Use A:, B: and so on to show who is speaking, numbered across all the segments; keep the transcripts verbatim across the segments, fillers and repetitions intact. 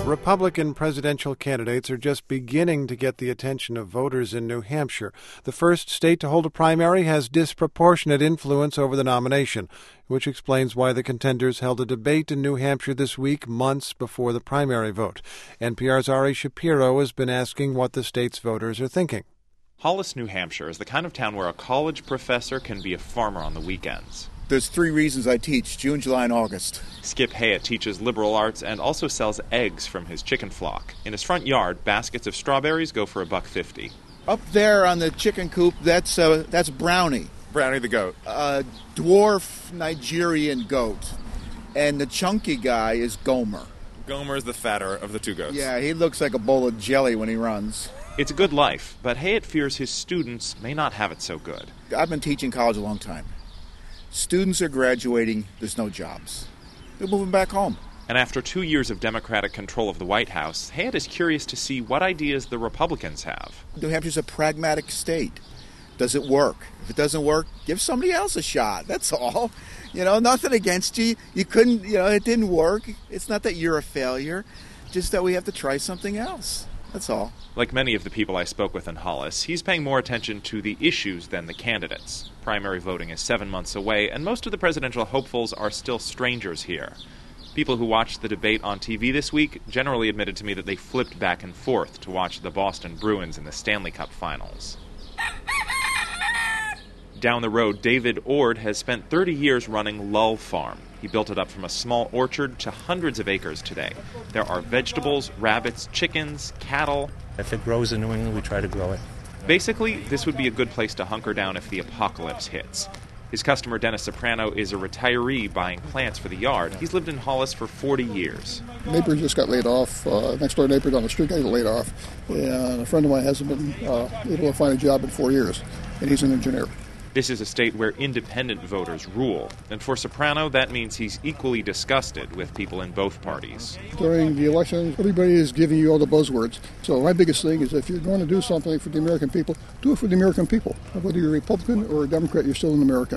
A: Republican presidential candidates are just beginning to get the attention of voters in New Hampshire. The first state to hold a primary has disproportionate influence over the nomination, which explains why the contenders held a debate in New Hampshire this week, months before the primary vote. N P R's Ari Shapiro has been asking what the state's voters are thinking.
B: Hollis, New Hampshire is the kind of town where a college professor can be a farmer on the weekends.
C: There's three reasons I teach: June, July, and August.
B: Skip Hayat teaches liberal arts and also sells eggs from his chicken flock. In his front yard, baskets of strawberries go for a buck fifty.
C: Up there on the chicken coop, that's uh, that's Brownie.
D: Brownie the goat.
C: A dwarf Nigerian goat. And the chunky guy is Gomer.
D: Gomer is the fatter of the two goats.
C: Yeah, he looks like a bowl of jelly when he runs.
B: It's a good life, but Hayat fears his students may not have it so good.
C: I've been teaching college a long time. Students are graduating, there's no jobs. They're moving back home.
B: And after two years of Democratic control of the White House, Hayat is curious to see what ideas the Republicans have.
C: New Hampshire's a pragmatic state. Does it work? If it doesn't work, give somebody else a shot. That's all. You know, nothing against you. You couldn't, you know, it didn't work. It's not that you're a failure, just that we have to try something else. That's all.
B: Like many of the people I spoke with in Hollis, he's paying more attention to the issues than the candidates. Primary voting is seven months away, and most of the presidential hopefuls are still strangers here. People who watched the debate on T V this week generally admitted to me that they flipped back and forth to watch the Boston Bruins in the Stanley Cup Finals. Down the road, David Ord has spent thirty years running Lull Farm. He built it up from a small orchard to hundreds of acres today. There are vegetables, rabbits, chickens, cattle.
E: If it grows in New England, we try to grow it.
B: Basically, this would be a good place to hunker down if the apocalypse hits. His customer, Dennis Soprano, is a retiree buying plants for the yard. He's lived in Hollis for forty years.
F: Neighbor just got laid off. Uh, next door neighbor down the street got laid off. And a friend of mine hasn't been uh, able to find a job in four years, and he's an engineer.
B: This is a state where independent voters rule, and for Soprano, that means he's equally disgusted with people in both parties.
F: During the election, everybody is giving you all the buzzwords. So my biggest thing is if you're going to do something for the American people, do it for the American people. Whether you're a Republican or a Democrat, you're still an American.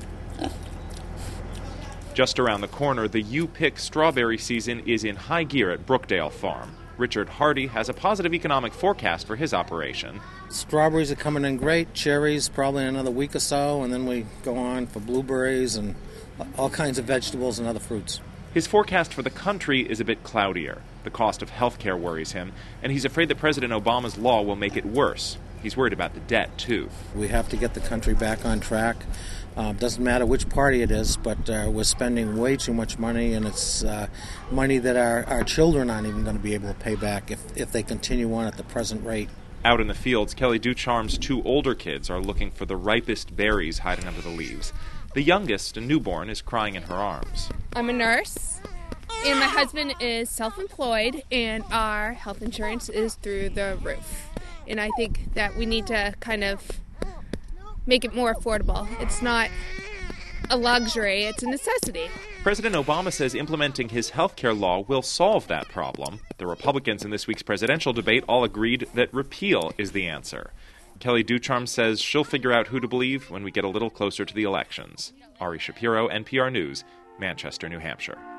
B: Just around the corner, the U-Pick strawberry season is in high gear at Brookdale Farm. Richard Hardy has a positive economic forecast for his operation.
G: Strawberries are coming in great, cherries probably in another week or so, and then we go on for blueberries and all kinds of vegetables and other fruits.
B: His forecast for the country is a bit cloudier. The cost of health care worries him, and he's afraid that President Obama's law will make it worse. He's worried about the debt, too.
G: We have to get the country back on track. Uh, doesn't matter which party it is, but uh, we're spending way too much money, and it's uh, money that our, our children aren't even going to be able to pay back if, if they continue on at the present rate.
B: Out in the fields, Kelly Ducharme's two older kids are looking for the ripest berries hiding under the leaves. The youngest, a newborn, is crying in her arms.
H: I'm a nurse, and my husband is self-employed, and our health insurance is through the roof. And I think that we need to kind of make it more affordable. It's not a luxury, it's a necessity.
B: President Obama says implementing his health care law will solve that problem. The Republicans in this week's presidential debate all agreed that repeal is the answer. Kelly Ducharme says she'll figure out who to believe when we get a little closer to the elections. Ari Shapiro, N P R News, Manchester, New Hampshire.